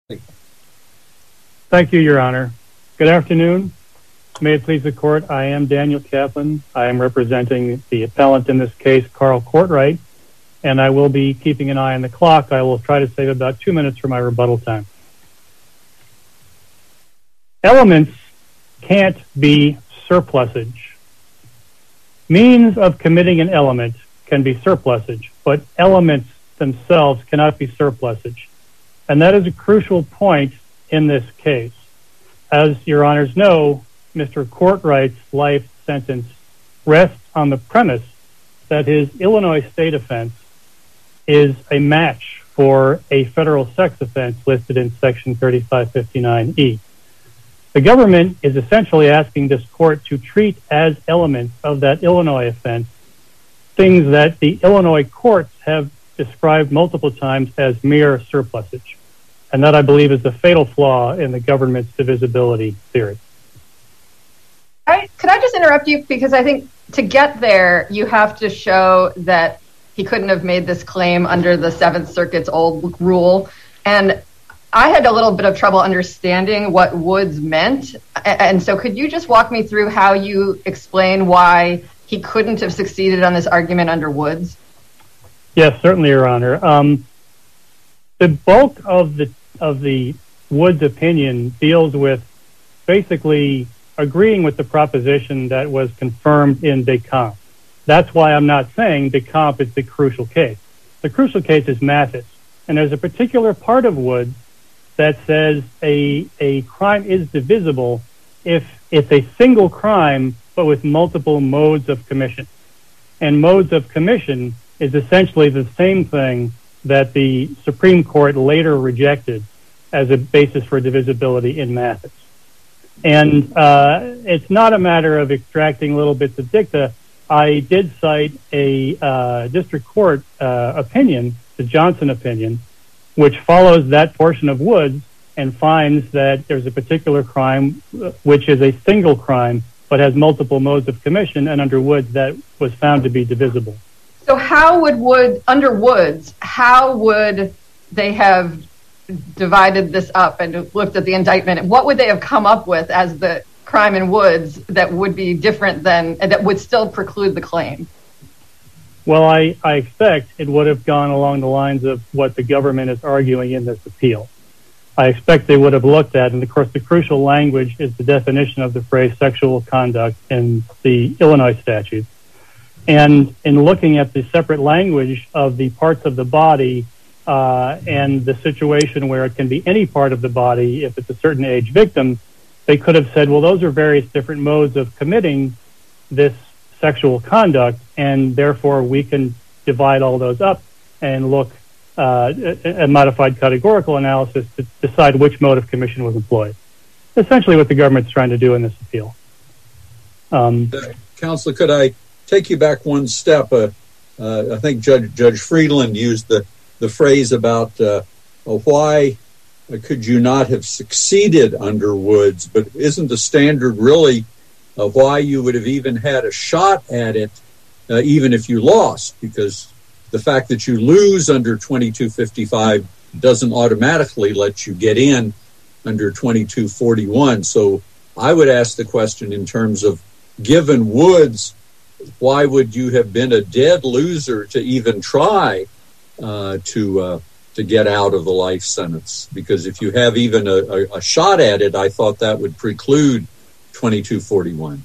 Thank you, Your Honor. Good afternoon. May it please the court, I am Daniel Kaplan. I am representing the appellant in this case, Carl Courtright, and I will be keeping an eye on the clock. I will try to save about 2 minutes for my rebuttal time. Elements can't be surplusage. Means of committing an element can be surplusage, but elements themselves cannot be surplusage. And that is a crucial point in this case. As Your Honors know, Mr. Courtright's life sentence rests on the premise that his Illinois state offense is a match for a federal sex offense listed in Section 3559E. The government is essentially asking this court to treat as elements of that Illinois offense things that the Illinois courts have described multiple times as mere surplusage. And that, I believe, is the fatal flaw in the government's divisibility theory. All right. Could I just interrupt you? Because I think to get there, you have to show that he couldn't have made this claim under the Seventh Circuit's old rule. And I had a little bit of trouble understanding what Woods meant. And so could you just walk me through how you explain why he couldn't have succeeded on this argument under Woods? Yes, certainly, Your Honor. The bulk of the Woods opinion deals with basically agreeing with the proposition that was confirmed in Decamp. That's why I'm not saying Decamp is the crucial case. The crucial case is Mathis. And there's a particular part of Woods that says a crime is divisible if it's a single crime, but with multiple modes of commission. And modes of commission is essentially the same thing that the Supreme Court later rejected as a basis for divisibility in Mathis. And it's not a matter of extracting little bits of dicta. I did cite a district court opinion, the Johnson opinion, which follows that portion of Woods and finds that there's a particular crime which is a single crime but has multiple modes of commission, and under Woods that was found to be divisible. So how would under Woods, how would they have divided this up and looked at the indictment? What would they have come up with as the crime in Woods that would be different than, that would still preclude the claim? Well, I expect it would have gone along the lines of what the government is arguing in this appeal. I expect they would have looked at, and of course the crucial language is the definition of the phrase sexual conduct in the Illinois statute. And in looking at the separate language of the parts of the body and the situation where it can be any part of the body if it's a certain age victim, they could have said, well, those are various different modes of committing this sexual conduct, and therefore we can divide all those up and look a modified categorical analysis to decide which mode of commission was employed. Essentially what the government's trying to do in this appeal. Counselor, could I take you back one step? I think Judge Friedland used the phrase about why could you not have succeeded under Woods, but isn't the standard really why you would have even had a shot at it even if you lost? Because the fact that you lose under 2255 doesn't automatically let you get in under 2241. So I would ask the question in terms of, given Woods, why would you have been a dead loser to even try to get out of the life sentence? Because if you have even a shot at it, I thought that would preclude 2241.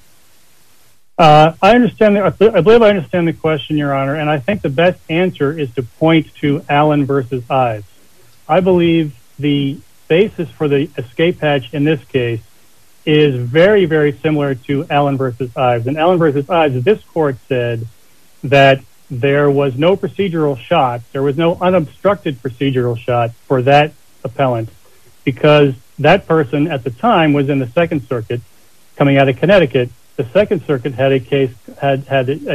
I understand. I believe I understand the question, Your Honor, and I think the best answer is to point to Allen versus Ives. I believe the basis for the escape hatch in this case is very, very similar to Allen versus Ives. In Allen versus Ives, this court said that there was no procedural shot, there was no unobstructed procedural shot for that appellant because that person at the time was in the Second Circuit coming out of Connecticut. The Second Circuit had a case, had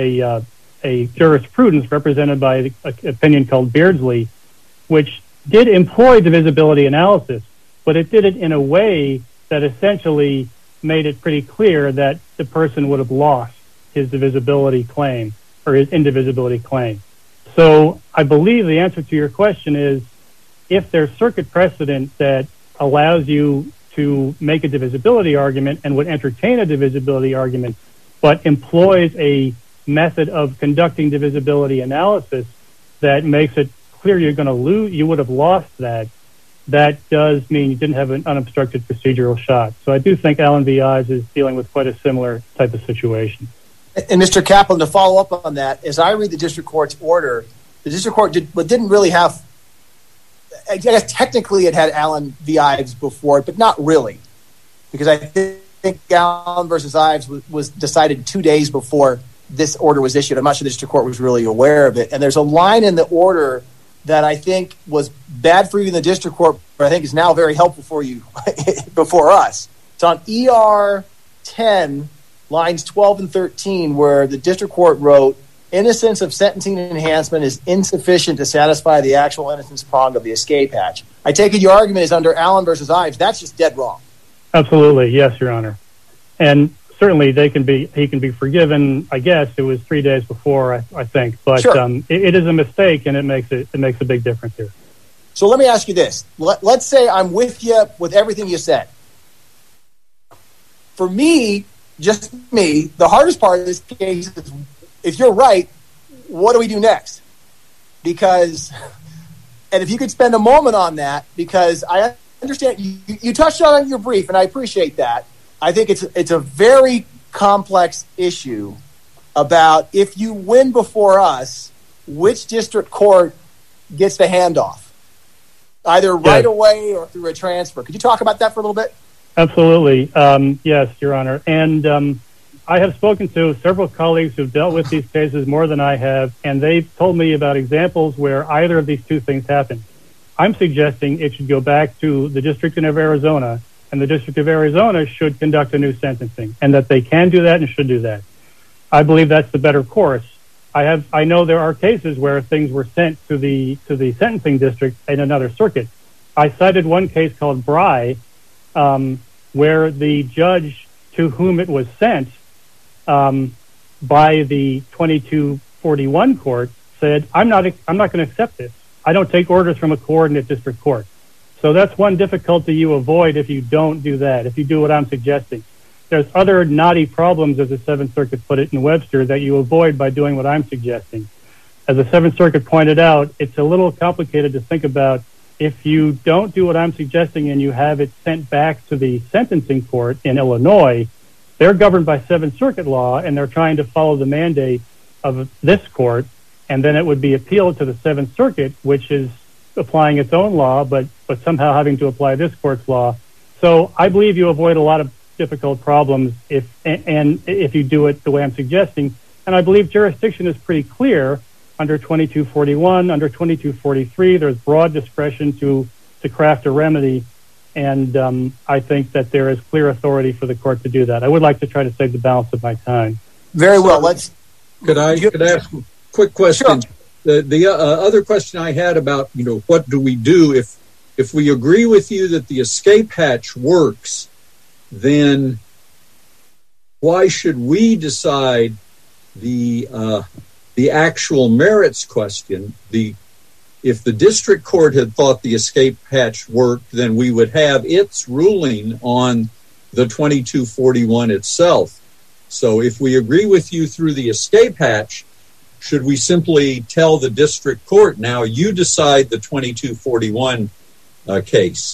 a jurisprudence represented by an opinion called Beardsley, which did employ divisibility analysis, but it did it in a way that essentially made it pretty clear that the person would have lost his divisibility claim or his indivisibility claim. So I believe the answer to your question is, if there's circuit precedent that allows you to make a divisibility argument and would entertain a divisibility argument, but employs a method of conducting divisibility analysis that makes it clear you're going to lose, you would have lost that, that does mean you didn't have an unobstructed procedural shot. So I do think Allen v. Ives is dealing with quite a similar type of situation. And Mr. Kaplan, to follow up on that, as I read the district court's order, the district court didn't really have, I guess technically it had Allen v. Ives before it, but not really. Because I think Allen versus Ives was decided 2 days before this order was issued. I'm not sure the district court was really aware of it. And there's a line in the order that I think was bad for you in the district court, but I think is now very helpful for you before us. It's on ER 10, lines 12 and 13, where the district court wrote, innocence of sentencing enhancement is insufficient to satisfy the actual innocence prong of the escape hatch. I take it your argument is under Allen versus Ives. That's just dead wrong. Absolutely. Yes, Your Honor. And certainly he can be forgiven. I guess it was 3 days before, I think, but sure. It is a mistake, and it makes a big difference here. So let me ask you this. Let's say I'm with you with everything you said. For me, just me, the hardest part of this case is, if you're right, what do we do next? Because, and if you could spend a moment on that, because I understand you touched on it in your brief, and I appreciate that. I think it's a very complex issue about, if you win before us, which district court gets the handoff, either right away or through a transfer. Could you talk about that for a little bit? Absolutely. Yes, Your Honor. And I have spoken to several colleagues who've dealt with these cases more than I have, and they've told me about examples where either of these two things happened. I'm suggesting it should go back to the District of Arizona, and the District of Arizona should conduct a new sentencing, and that they can do that and should do that. I believe that's the better course. I know there are cases where things were sent to the sentencing district in another circuit. I cited one case called Bry, where the judge to whom it was sent by the 2241 court said, I'm not going to accept this. I don't take orders from a coordinate district court. So that's one difficulty you avoid if you don't do that, if you do what I'm suggesting. There's other knotty problems, as the Seventh Circuit put it in Webster, that you avoid by doing what I'm suggesting. As the Seventh Circuit pointed out, it's a little complicated to think about. If you don't do what I'm suggesting and you have it sent back to the sentencing court in Illinois, they're governed by Seventh Circuit law, and they're trying to follow the mandate of this court, and then it would be appealed to the Seventh Circuit, which is applying its own law, but somehow having to apply this court's law. So I believe you avoid a lot of difficult problems if you do it the way I'm suggesting. And I believe jurisdiction is pretty clear under 2241, under 2243. There's broad discretion to craft a remedy, and I think that there is clear authority for the court to do that. I would like to try to save the balance of my time. Very well. Could I ask a quick question? Sure. The other question I had about, what do we do if we agree with you that the escape hatch works, then why should we decide the actual merits question? If the district court had thought the escape hatch worked, then we would have its ruling on the 2241 itself. So if we agree with you through the escape hatch, should we simply tell the district court, now you decide the 2241 case?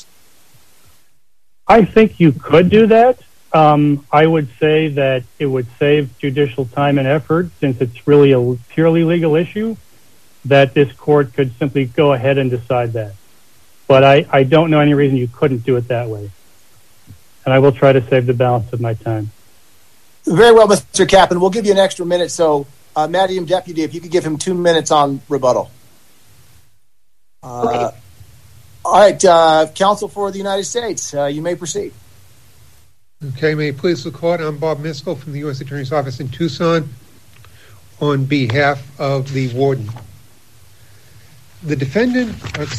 I think you could do that. I would say that it would save judicial time and effort, since it's really a purely legal issue, that this court could simply go ahead and decide that. But I don't know any reason you couldn't do it that way. And I will try to save the balance of my time. Very well, Mr. Kaplan. We'll give you an extra minute. So, Madam Deputy, if you could give him 2 minutes on rebuttal. Okay. All right, Counsel for the United States, you may proceed. Okay, may it please the court, I'm Bob Miskell from the U.S. Attorney's Office in Tucson on behalf of the warden. The defendant,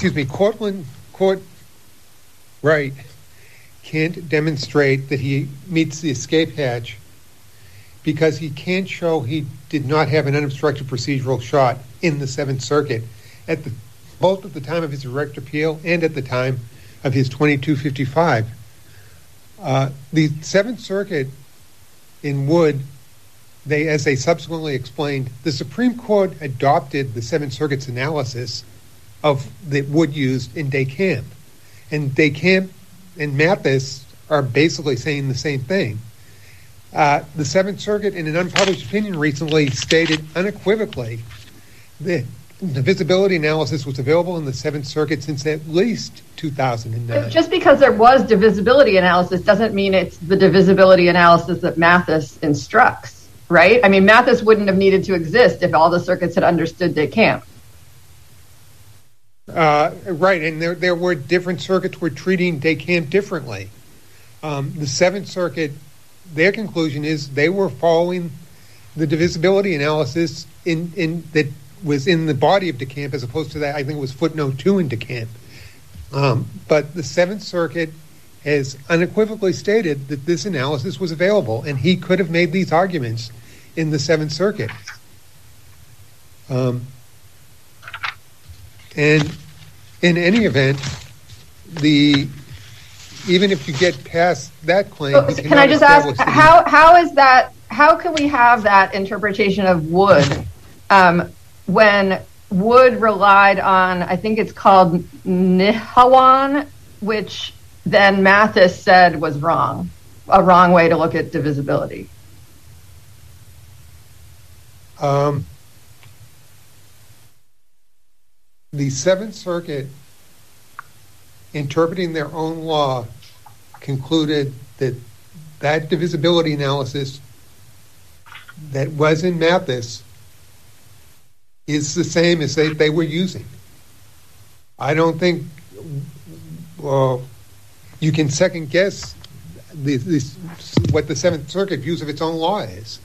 Court Wright, can't demonstrate that he meets the escape hatch because he can't show he did not have an unobstructed procedural shot in the Seventh Circuit both at the time of his direct appeal and at the time of his 2255. The Seventh Circuit in Wood, as they subsequently explained, the Supreme Court adopted the Seventh Circuit's analysis of that Wood used in DeCamp. And DeCamp and Mathis are basically saying the same thing. The Seventh Circuit, in an unpublished opinion recently, stated unequivocally that the divisibility analysis was available in the Seventh Circuit since at least 2009. But just because there was divisibility analysis doesn't mean it's the divisibility analysis that Mathis instructs, right? I mean, Mathis wouldn't have needed to exist if all the circuits had understood DeCamp. Right, and there were different circuits were treating DeCamp differently. The Seventh Circuit, their conclusion is they were following the divisibility analysis in that was in the body of DeCamp, as opposed to that, I think it was footnote 2 in DeCamp. But the Seventh Circuit has unequivocally stated that this analysis was available, and he could have made these arguments in the Seventh Circuit. And in any event, even if you get past that claim, can I just ask, how is that? How can we have that interpretation of Wood when Wood relied on, I think it's called Nihawan, which then Mathis said was wrong, a wrong way to look at divisibility? The Seventh Circuit, interpreting their own law, concluded that that divisibility analysis that was in Mathis is the same as they were using. I don't think you can second guess what the Seventh Circuit views of its own law is.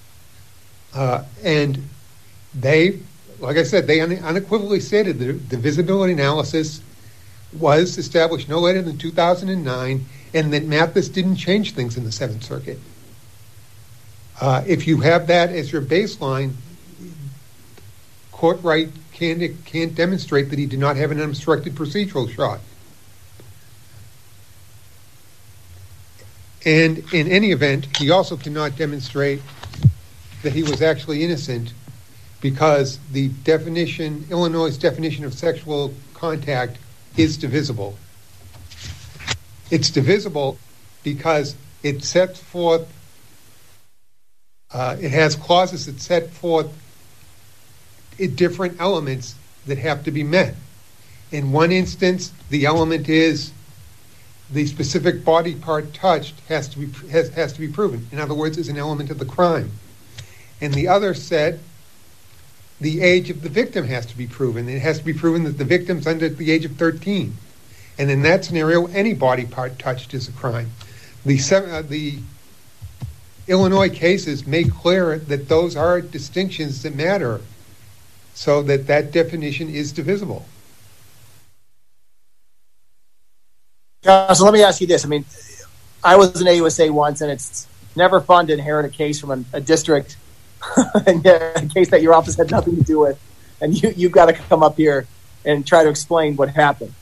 And they, like I said, they unequivocally stated that the divisibility analysis was established no later than 2009, and that Mathis didn't change things in the Seventh Circuit. If you have that as your baseline, Courtright can't demonstrate that he did not have an unobstructed procedural shot. And in any event, he also cannot demonstrate that he was actually innocent, because the definition, Illinois' definition of sexual contact, is divisible. It's divisible because it sets forth, it has clauses that set forth different elements that have to be met. In one instance, the element is the specific body part touched has to be proven. In other words, is an element of the crime. And the other said the age of the victim has to be proven. It has to be proven that the victim's under the age of 13. And in that scenario, any body part touched is a crime. The Illinois cases make clear that those are distinctions that matter, so that definition is divisible. So let me ask you this. I mean, I was in AUSA once, and it's never fun to inherit a case from a district, and a case that your office had nothing to do with, and you've got to come up here and try to explain what happened.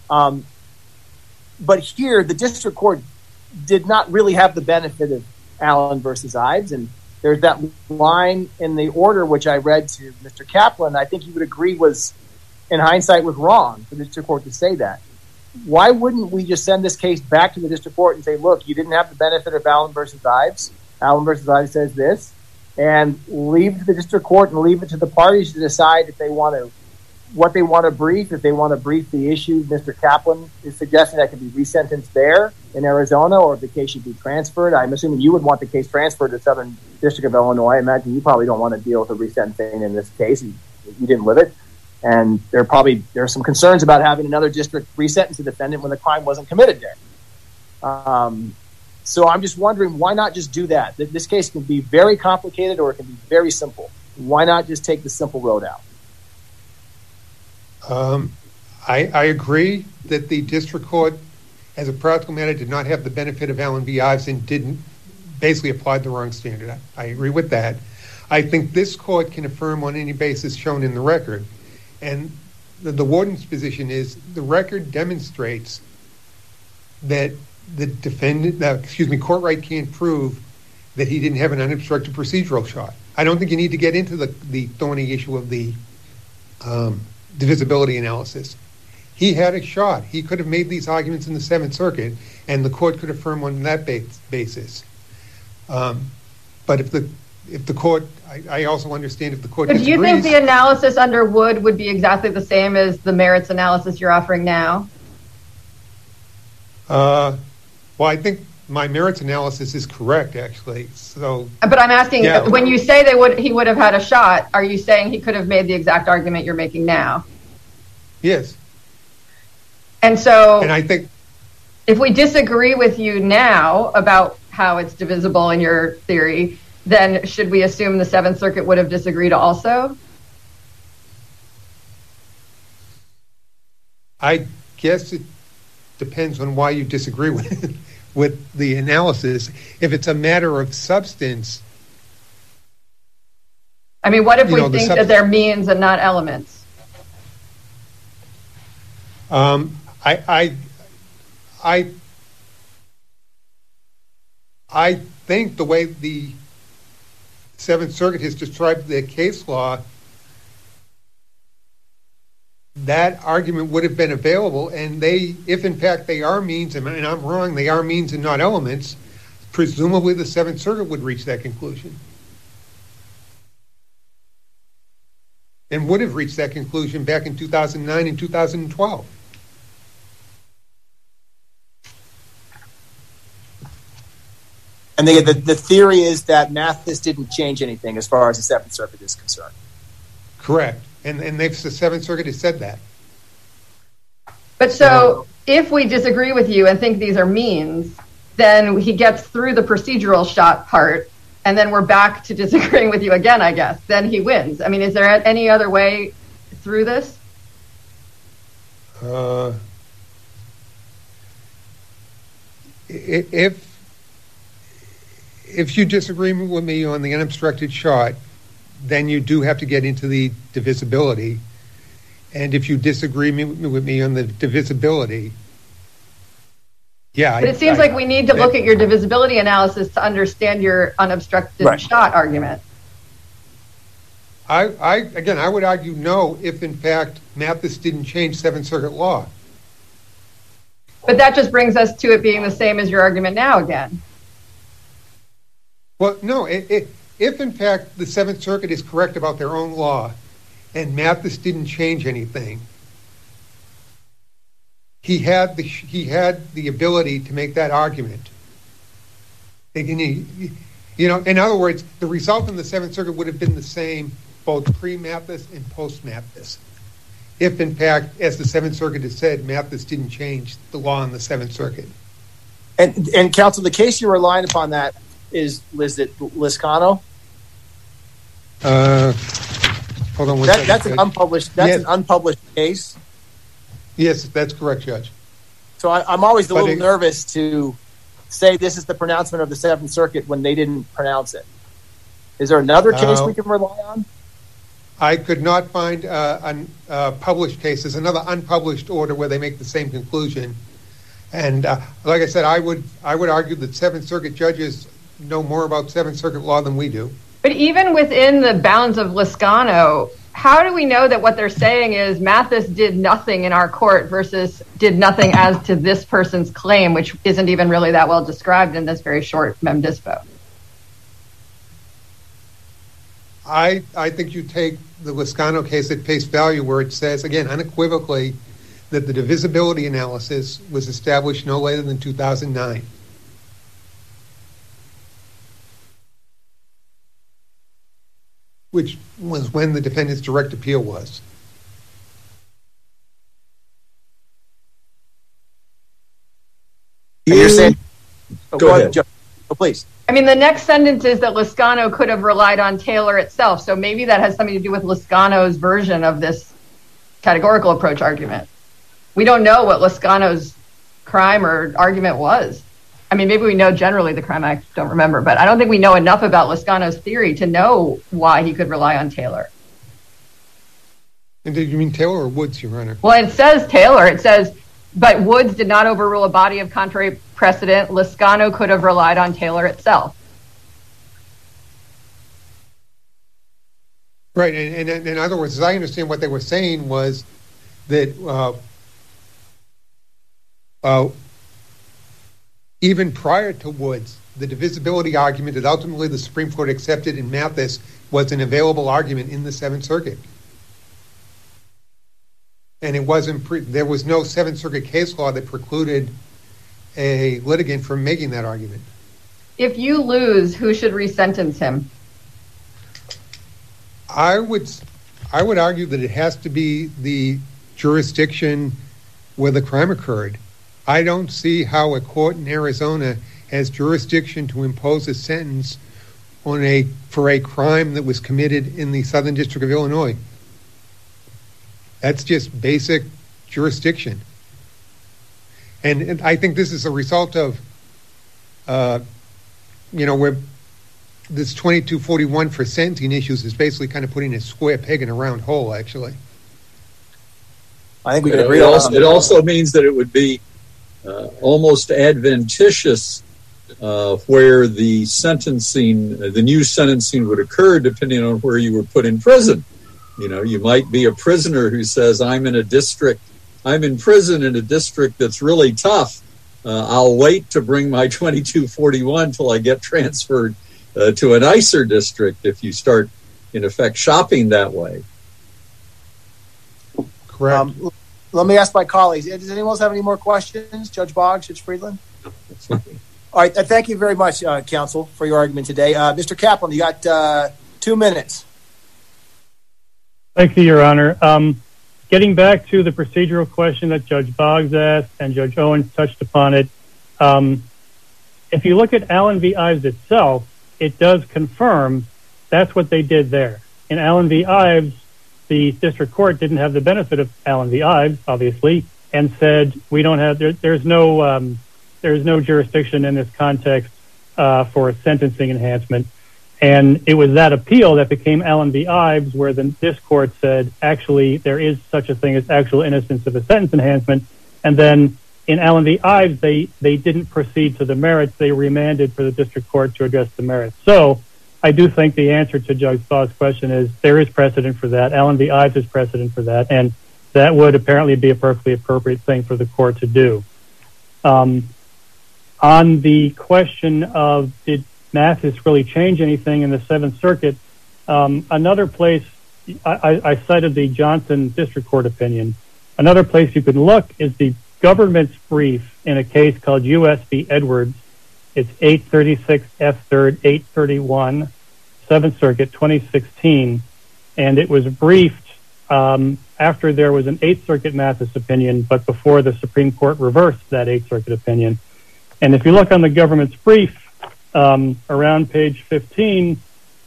But here, the district court did not really have the benefit of Allen versus Ives, and there's that line in the order which I read to Mr. Kaplan. I think you would agree was, in hindsight, was wrong for the district court to say that. Why wouldn't we just send this case back to the district court and say, look, you didn't have the benefit of Allen versus Ives. Allen versus Ives says this, and leave it to the district court and leave it to the parties to decide if they want to, what they want to brief. If they want to brief the issue, Mr. Kaplan is suggesting that can be resentenced there in Arizona, or if the case should be transferred. I'm assuming you would want the case transferred to Southern District of Illinois. I imagine you probably don't want to deal with the resentencing in this case. You didn't live it. And there are some concerns about having another district resentence a defendant when the crime wasn't committed there. So I'm just wondering, why not just do that? This case can be very complicated, or it can be very simple. Why not just take the simple road out? I agree that the district court, as a practical matter, did not have the benefit of Allen v. Ives and didn't basically apply the wrong standard. I agree with that. I think this court can affirm on any basis shown in the record. And the warden's position is the record demonstrates that the defendant, Courtright can't prove that he didn't have an unobstructed procedural shot. I don't think you need to get into the thorny issue of the divisibility analysis. He had a shot. He could have made these arguments in the Seventh Circuit, and the court could affirm on that basis. But if the court, I also understand if the court disagrees. Do you think the analysis under Wood would be exactly the same as the merits analysis you're offering now? Well, I think my merits analysis is correct, actually. So, but I'm asking, when you say he would have had a shot, are you saying he could have made the exact argument you're making now? Yes. And so, and I think if we disagree with you now about how it's divisible in your theory, then should we assume the Seventh Circuit would have disagreed also? I guess it depends on why you disagree with the analysis. If it's a matter of substance. I mean, what if we think that they're means and not elements? I think the way the Seventh Circuit has described the case law, that argument would have been available, and if in fact they are means, and I'm wrong, they are means and not elements, presumably the Seventh Circuit would reach that conclusion. And would have reached that conclusion back in 2009 and 2012. And the theory is that Mathis didn't change anything as far as the Seventh Circuit is concerned. Correct. And the Seventh Circuit has said that. But so if we disagree with you and think these are means, then he gets through the procedural shot part, and then we're back to disagreeing with you again, I guess. Then he wins. I mean, is there any other way through this? If you disagree with me on the unobstructed shot, then you do have to get into the divisibility. And if you disagree with me on the divisibility, yeah. But it seems like we need to look at your divisibility analysis to understand your unobstructed shot argument. I would argue no, if in fact Mathis didn't change Seventh Circuit law. But that just brings us to it being the same as your argument now again. Well, no, if in fact the Seventh Circuit is correct about their own law and Mathis didn't change anything, he had the ability to make that argument. In other words, the result in the Seventh Circuit would have been the same both pre-Mathis and post-Mathis. If in fact, as the Seventh Circuit has said, Mathis didn't change the law in the Seventh Circuit. And counsel, the case you're relying upon that is Liscano? Hold on one second. That's an unpublished. That's an unpublished case. Yes, that's correct, Judge. So I'm always a little nervous to say this is the pronouncement of the Seventh Circuit when they didn't pronounce it. Is there another case we can rely on? I could not find a published case. There's another unpublished order where they make the same conclusion. And like I said, I would argue that Seventh Circuit judges know more about Seventh Circuit law than we do. But even within the bounds of Liscano, how do we know that what they're saying is Mathis did nothing in our court versus did nothing as to this person's claim, which isn't even really that well described in this very short mem dispo? I think you take the Liscano case at face value where it says, again, unequivocally, that the divisibility analysis was established no later than 2009. Which was when the defendant's direct appeal was. You're saying, go ahead. Please. I mean, the next sentence is that Liscano could have relied on Taylor itself. So maybe that has something to do with Liscano's version of this categorical approach argument. We don't know what Liscano's crime or argument was. I mean, maybe we know generally the crime, I don't remember, but I don't think we know enough about Liscano's theory to know why he could rely on Taylor. And did you mean Taylor or Woods, Your Honor? Well, it says Taylor. It says But Woods did not overrule a body of contrary precedent. Lizcano could have relied on Taylor itself. Right, and in other words, as I understand what they were saying was that even prior to Woods, the divisibility argument that ultimately the Supreme Court accepted in Mathis was an available argument in the Seventh Circuit. And it wasn't there was no Seventh Circuit case law that precluded a litigant from making that argument. If you lose, who should resentence him? I would argue that it has to be the jurisdiction where the crime occurred. I don't see how a court in Arizona has jurisdiction to impose a sentence for a crime that was committed in the Southern District of Illinois. That's just basic jurisdiction. And I think this is a result of, where this 2241 for sentencing issues is basically kind of putting a square peg in a round hole, actually. I think we can agree. It also means that it would be almost adventitious where the new sentencing would occur depending on where you were put in prison. You might be a prisoner who says, I'm in prison in a district that's really tough. I'll wait to bring my 2241 till I get transferred to a nicer district if you start, in effect, shopping that way. Correct. Let me ask my colleagues. Does anyone else have any more questions? Judge Boggs, Judge Friedland? All right. Thank you very much, counsel, for your argument today. Mr. Kaplan, you got 2 minutes. Thank you, Your Honor. Getting back to the procedural question that Judge Boggs asked and Judge Owens touched upon it, if you look at Allen v. Ives itself, it does confirm that's what they did there. In Allen v. Ives, the district court didn't have the benefit of Allen v. Ives, obviously, and said we don't have there's no jurisdiction in this context for a sentencing enhancement. And it was that appeal that became Allen v. Ives, where this court said, actually, there is such a thing as actual innocence of a sentence enhancement. And then in Allen v. Ives, they didn't proceed to the merits. They remanded for the district court to address the merits. So I do think the answer to Judge Boggs' question is there is precedent for that. Allen v. Ives is precedent for that. And that would apparently be a perfectly appropriate thing for the court to do. On the question of did Mathis really change anything in the Seventh Circuit, another place, I cited the Johnson District Court opinion. Another place you could look is the government's brief in a case called U.S. v. Edwards. It's 836 F. 3rd, 831, Seventh Circuit, 2016. And it was briefed after there was an Eighth Circuit Mathis opinion, but before the Supreme Court reversed that Eighth Circuit opinion. And if you look on the government's brief, around page 15,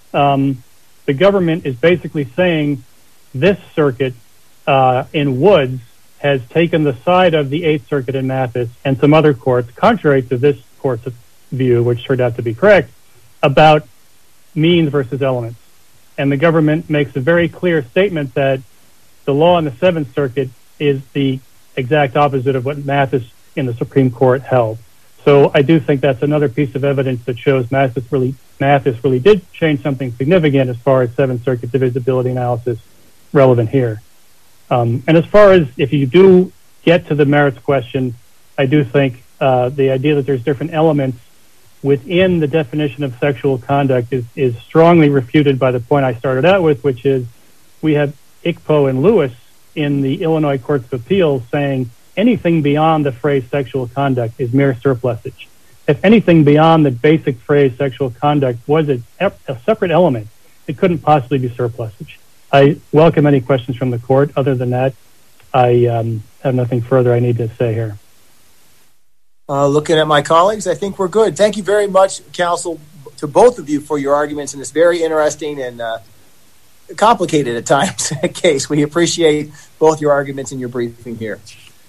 the government is basically saying this circuit in Woods has taken the side of the Eighth Circuit in Mathis and some other courts, contrary to this court's view, which turned out to be correct, about means versus elements. And the government makes a very clear statement that the law in the Seventh Circuit is the exact opposite of what Mathis in the Supreme Court held. So I do think that's another piece of evidence that shows Mathis really did change something significant as far as Seventh Circuit divisibility analysis relevant here. And as far as if you do get to the merits question, I do think the idea that there's different elements within the definition of sexual conduct is strongly refuted by the point I started out with, which is we have Iqpo and Lewis in the Illinois Courts of Appeals saying anything beyond the phrase sexual conduct is mere surplusage. If anything beyond the basic phrase sexual conduct was a separate element, it couldn't possibly be surplusage. I welcome any questions from the court. Other than that, I have nothing further I need to say here. Looking at my colleagues, I think we're good. Thank you very much, counsel, to both of you for your arguments in this very interesting and complicated at times case. We appreciate both your arguments and your briefing here.